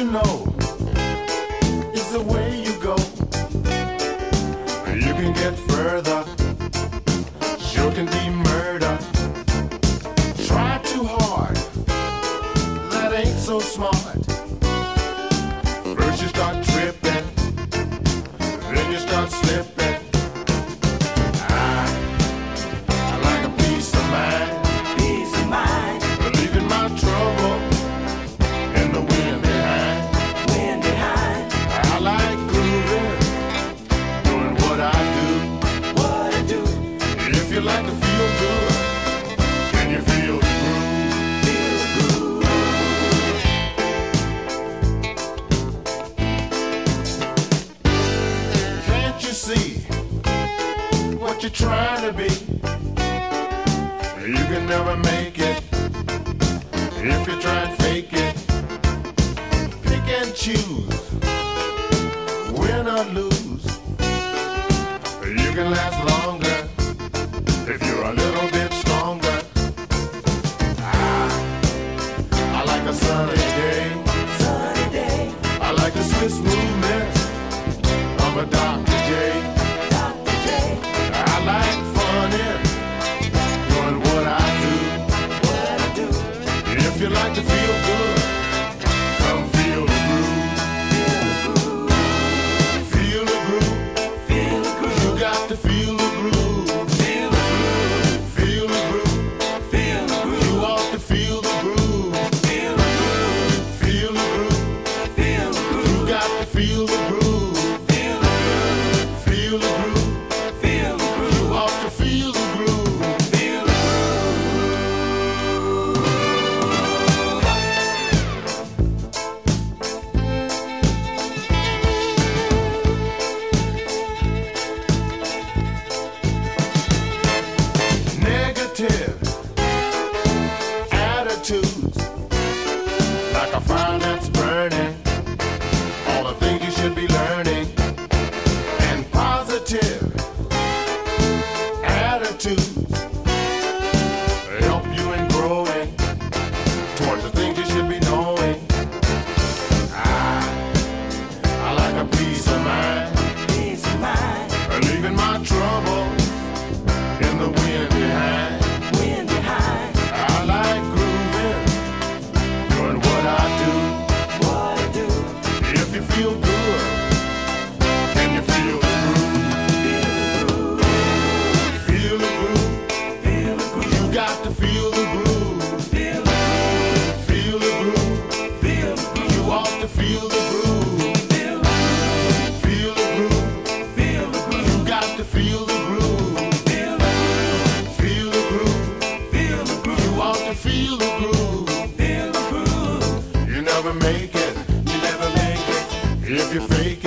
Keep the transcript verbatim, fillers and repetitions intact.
you know it's the way you go. You can get further, sure can be murder. Try too hard, that ain't so smart. First you start tripping, then you start slipping. I, I like a peace of mind, Peace of mind, leaving my trouble in the wind behind. wind behind. I like grooving, doing what I do. What I do, If you like to feel good, can you feel the groove? feel the groove. Can't you see what you're trying to be? You can never make it if you try and fake it. Pick and choose, win or lose. You can last longer if you're a little bit stronger. I, I like a sunny day. Sunny day, I like the Swiss movement of a Doctor J. Doctor J. I like funnin', doing what I do. What I do, If you like to feel good, come feel the groove. feel the groove. Feel the groove. Feel the groove. You got to feel the groove. Feel the groove. Feel the groove. Feel the groove. You ought to feel the groove. Feel the groove. Feel the groove. Feel the groove. You got to feel the groove. Feel the groove. Feel the groove. Feel the groove. You ought to feel the groove. Feel the Negative attitudes, like a fire that's burning, all the things you should be learning. And positive attitudes help you in growing towards the things you should be knowing. I, I like a peace of mind, peace of mind, leaving my trouble in the wind behind. wind behind. I like grooving, doing what I do. What I do, If you feel good, can you feel the groove? feel the groove. Feel the groove. Feel the groove. You got to feel the groove. Feel the groove. Feel the groove. Feel the groove. You ought to feel the groove. Feel the groove. Feel the groove. Feel the groove. You got to feel the groove. Feel the groove. Feel the groove. Feel the groove. You ought to feel the groove. Feel the groove. You never make it. You never make it if you fake